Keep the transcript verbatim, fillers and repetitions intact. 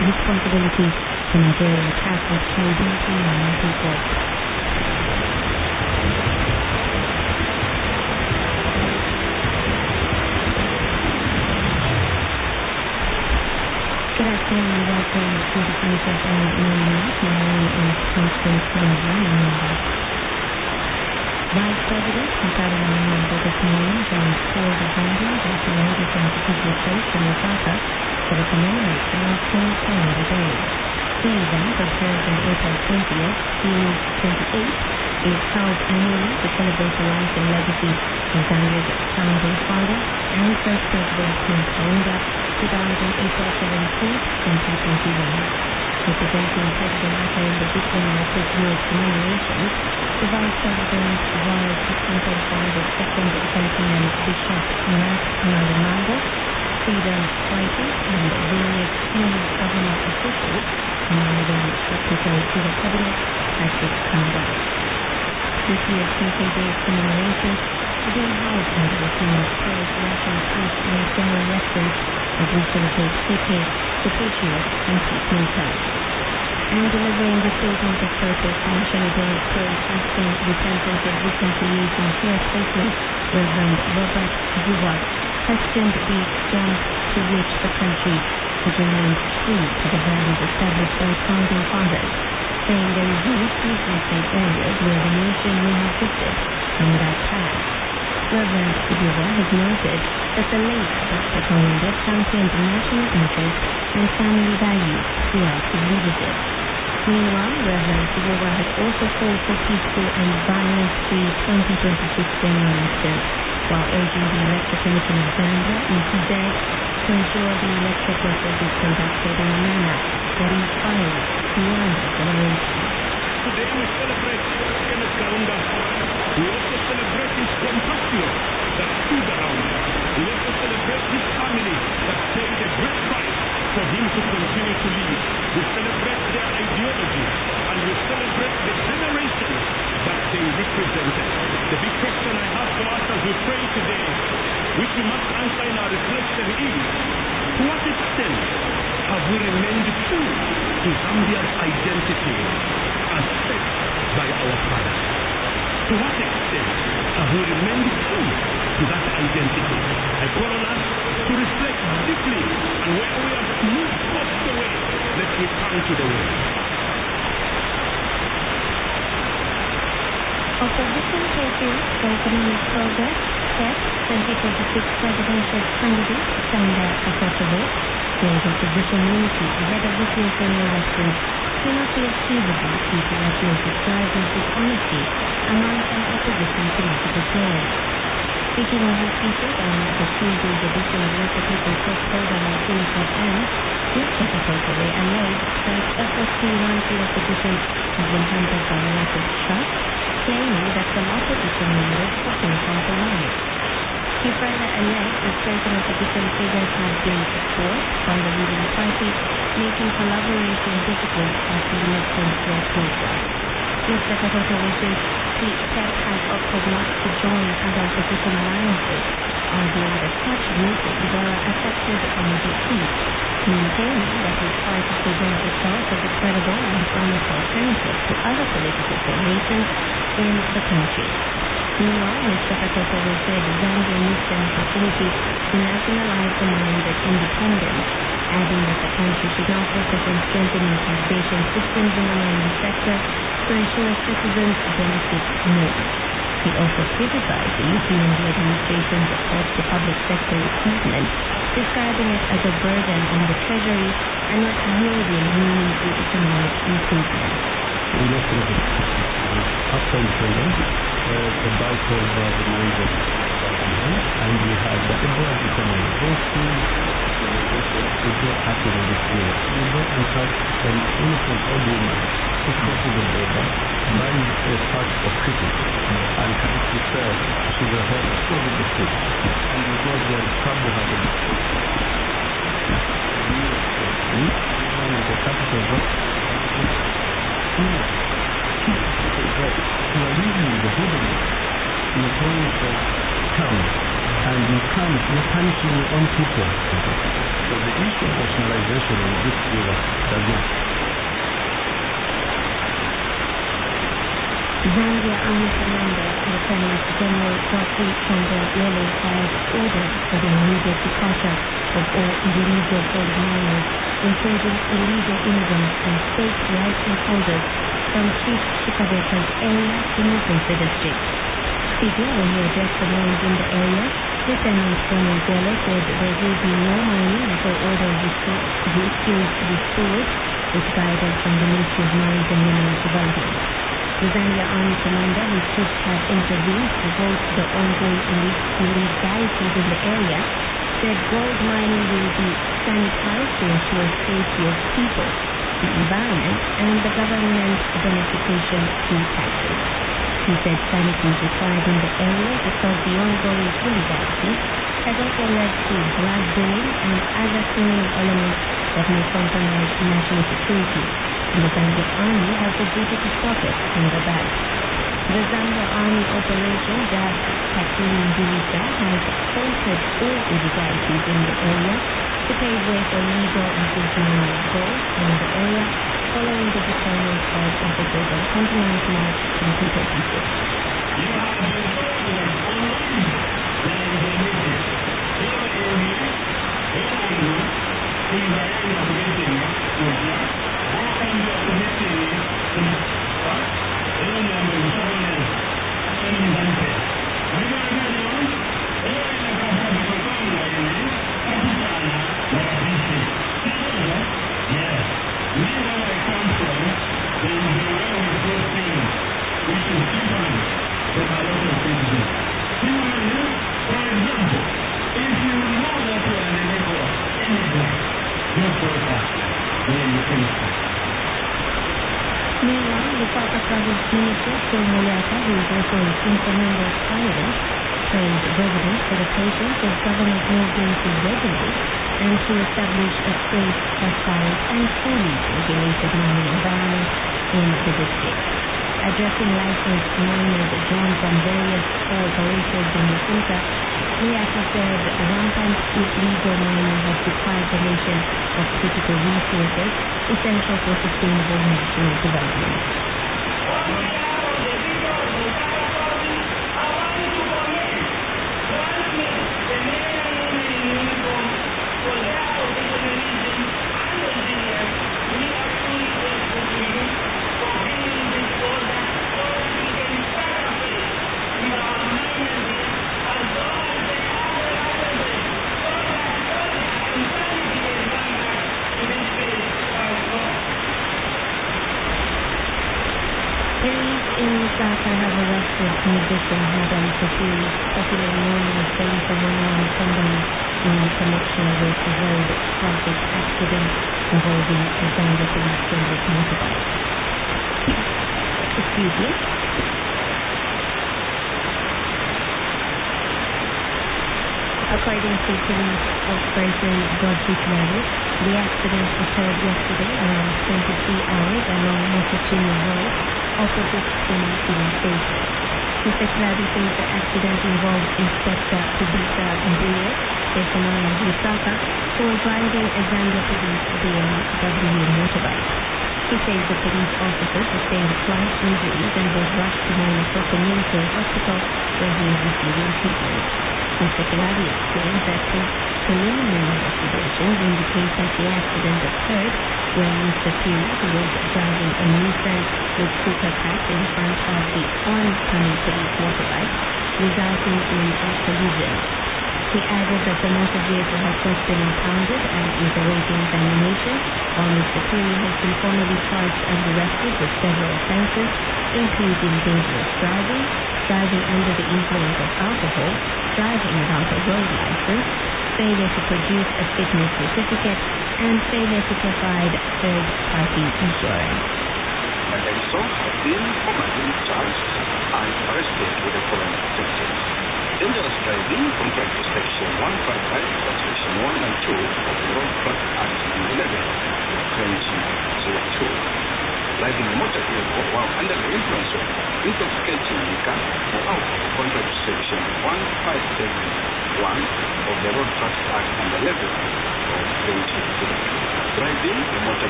responsibility for Nigerian attack that killed twenty-nine people. Good afternoon and welcome to the Punch F M Morning News. My name is Constance Nova. Vice President Musalia Mumbo this morning joined Paul Gandhi at the Nigerian Cathedral Church in Lusaka for the commemoration of King Canada Day. The event, observed on April twentieth through twenty-eighth, is held annually to celebrate the life and legacy of Zambia's founding father and first President King Kaunda, who died on April seventeenth, twenty twenty-one. Representing President Hakainde Hichilema at this year's commemoration, the Vice President was accompanied by the second Vice Bishop Nas Nalimango, freedom fighters, and various senior government officials, among them Secretary to the Cabinet, Patrick Kamba. This year's King Day commemoration is being held under the theme of Praise, National Peace, and General Reference as we celebrate Keke, the Patriot, and Peacemaker. And delivering the statement of purpose, National Day of Praise, Fasting, Repentance, and Reconciliation here statement, Reverend Robert Zuwa questioned the extent to which the country has remained true to the values established by its founding fathers, saying there is no sweetness in areas where the nation may have drifted from that path. Reverend Zuwa has noted that the late Doctor Kaunda championed national interest and family values throughout his leadership. Meanwhile, Reverend Zuwa had also called for peaceful and violence-free twenty twenty-six general elections, while urging the Electoral Commission of Zambia, E C Z, to ensure the electoral process is conducted in a manner that inspires beyond generation. Today we celebrate Kenneth Kaunda. We also celebrate his compatriots that stood around him. We also celebrate his family that paid a great price for him to continue to live. We celebrate their ideology and we celebrate the generations that they represented. The big question I have for us as we pray today, which we must answer in our reflection, is to what extent have we remained true to Zambia's identity as set by our fathers? To what extent have we remained true to that identity? I call on us to reflect deeply, and where we have moved off the way, let's return to the way. Opposition patriots for economic progress said twenty twenty-six presidential candidate Sanda Kasotovo says opposition unity ahead of this year's general elections cannot be achievable due to what he has described as dishonesty among some opposition political players. Speaking on his featured on the Tuesday's edition of Let the People Talk program on Punch F M, Mister Kasotovo alleged that efforts to unite the opposition have been hampered by a lack of trust, claiming that some opposition members often compromise. He further alleged that certain opposition figures have been forced by the ruling party, making collaboration difficult as the elections draw closer. Mister Kasotovo says the P E P has opted not to join other opposition alliances, arguing that such groups were affected by defeat, maintaining that his party presents itself as a credible and honest alternative to other political formations in the country. Meanwhile, Mister Kasotovo said Zambia needs an opportunity to nationalize the mines at independence, adding that the country should now focus on strengthening taxation systems in the mining sector to ensure citizens benefit more. He also criticized the U P N D administration's approach to public sector recruitment, describing it as a burden on the treasury and not yielding meaningful economic improvement. After independence, uh, a bulk of uh, the mines of and we had the February economy. Those two would not happen in this year. We don't have an innocent old woman who crosses the border, buys a pack of cricket, and tries to sell sugar head so with the food. And we go there and trouble her in the street. The capital of what? You are using the wilderness in the terms of camps, and you can't, you're punishing your own people. So the issue of nationalization in this era Zambia Army Commander Lieutenant General Godfrey Chandra-Lele has ordered for the immediate departure of all illegal gold miners, including illegal immigrants and state license holders, from Chief Chikabeka's area in the Zinta district. Speaking when he addressed the mines in the area, Lieutenant General Gwele said there will be no mining until order is restored, with guidance from the Ministry of Mines and Mineral Development. The Zambia Army Commander, whose troops have intervened to halt the ongoing illegalities in the area, said gold mining will be sanitized to ensure safety of people, the environment, and the government beneficiation through taxes. He said sanity is required in the area because the ongoing illegalities has also led to blood drilling and other criminal elements that may compromise national security, and the Zambia Army has the duty to stop it and rebel. The Zambia Army operation dubbed Takumi Ndulisa has halted all illegalities in the area to pave way for legal and safe mining of gold in the area, following the deployment of officers on twenty-ninth March twenty twenty-six. Meanwhile, the Lusaka Province Minister, Phil Mulyata, who is also an interim member of Parliament, praised residents for the patience of government moving to regulate and to establish a safe, transparent and fully regulated mining environment in the district. Addressing licensed miners drawn from various corporations in the Lusaka, Mulyata said rampant illegal mining has deprived the nation of critical resources essential for sustainable national development. Police in Lusaka have arrested musician Madam Safiri, popularly known as Benita Wanawan Kambani, in connection with a road traffic accident involving a Zambia police service motorbike. Excuse me. According to police spokesperson Godfrey Chandra, the accident occurred yesterday around twenty-three hours along Mosachini Road, opposite Suma Police Station. Mister Chandra says the accident involved Inspector Kubisa Mbuye, personnel of Lusaka, who was riding a Zambia Police B M W motorbike. He says the police officer sustained slight injuries and was rushed to Manasoko Military Hospital, where he is receiving treatment. Mister Kilabi explained that preliminary investigations indicate that the accident occurred when Mister Piri, who was driving a Nissan with supercut in front of the oncoming police motorbike, resulting in a collision. He added that the motor vehicle has just been impounded and is awaiting examination, while Mister Piri has been formally charged and arrested with several offences, including dangerous driving, driving under the influence of alcohol, driving without a road license, failure to produce a fitness certificate, and failure to provide third-party insurance. And also have been formally charged and arrested with the following offences: dangerous driving compared to Section one fifty-five, Section one and two of the Road Traffic Act eleven of twenty oh two. Driving a motor vehicle while under the influence of intoxicating liquor or alcohol contrary to Section one fifty-seven one of the Road Traffic Act eleven of twenty oh two. Driving a motor